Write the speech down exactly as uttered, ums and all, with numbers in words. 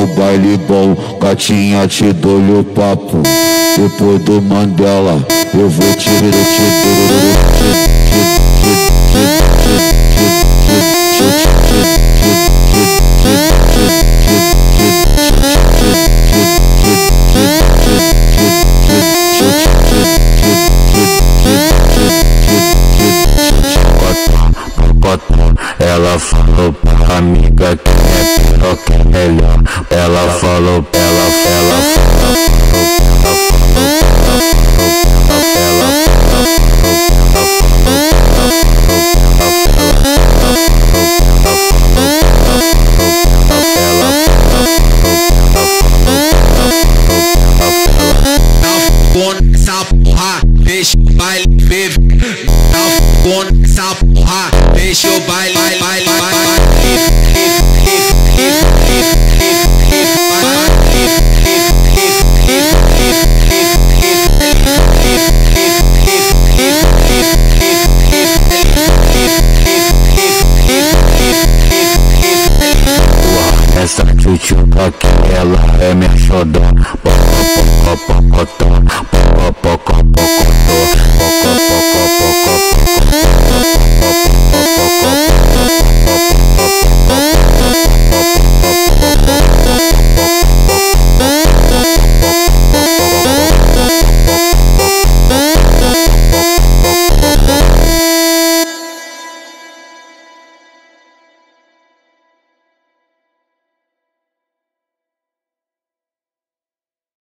o baile bom, gatinha te dou-lhe o papo. Depois do Mandela, eu vou te Ela falou pra amiga que é pior que é melhor. Ela falou, ela, ela falou, ela falou, ela essa porra, deixa o baile vive. Tá essa porra, deixa o baile, baile, baile, essa tchutchuca que ela é minha xodó.